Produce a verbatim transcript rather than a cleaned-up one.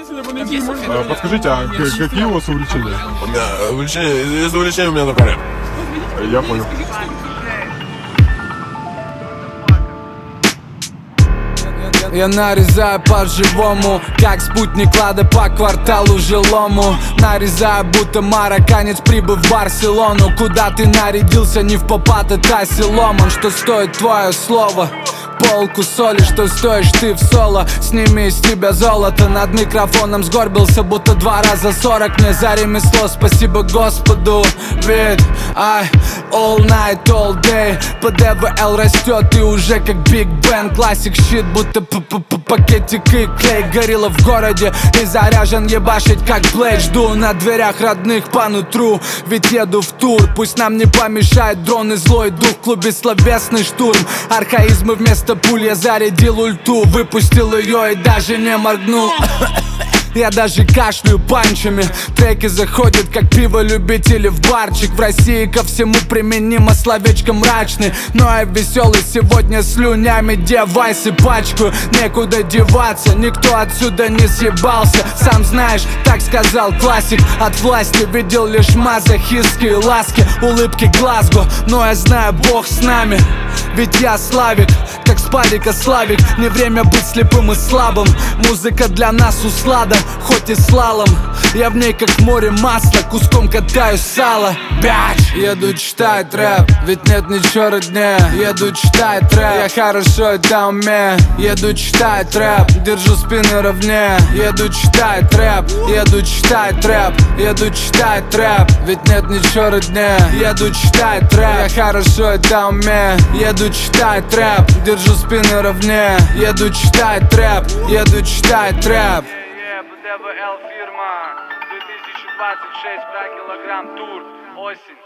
А, подскажите, а к- какие у вас увлечения? У меня увлечение, из увлечения у меня только рэп. Я понял. Я нарезаю по-живому, как спутник Лада по кварталу жилому. Нарезаю, будто марокканец, прибыв в Барселону. Куда ты нарядился, не в попад, это Асиломан. Что стоит твое слово? Полку соли, что стоишь ты в соло. Сними с тебя золото. Над микрофоном сгорбился, будто два раза сорок. Мне за ремесло, спасибо Господу. Ведь I all night, all day. По дэ вэ эл растет и уже как Big Ben. Классик щит, будто пакетик и клей. Горилла в городе и заряжен ебашить как Блейд. Жду на дверях родных по нутру, ведь еду в тур. Пусть нам не помешает дрон и злой дух. В клубе словесный штурм, архаизмы вместо пуль. Я зарядил ульту, выпустил ее и даже не моргнул. Я даже кашляю панчами. Треки заходят, как пиво любители в барчик. В России ко всему применимо словечко мрачный. Но я веселый сегодня, слюнями девайсы пачкаю. Некуда деваться, никто отсюда не съебался. Сам знаешь, так сказал классик. От власти видел лишь мазохистские ласки, улыбки Глазго. Но я знаю, Бог с нами, ведь я славик, как Спадика Славик. Не время быть слепым и слабым. Музыка для нас услада, хоть и слалом. Я в ней как в море масла, куском катаю сало. Бяч! Еду читать рэп, ведь нет ничего роднее. Еду читать рэп, я хорошо это умею. Еду читать рэп, держу спину ровнее. Еду читать рэп, еду читать рэп. Еду читать рэп, ведь нет ничего роднее. Еду читать рэп, я хорошо это умею. Еду читать рэп, держу спину ровнее. Еду читать рэп, еду читать рэп. дэ вэ эл фирма, две тысячи двадцать шесть, два килограмм тур, осень.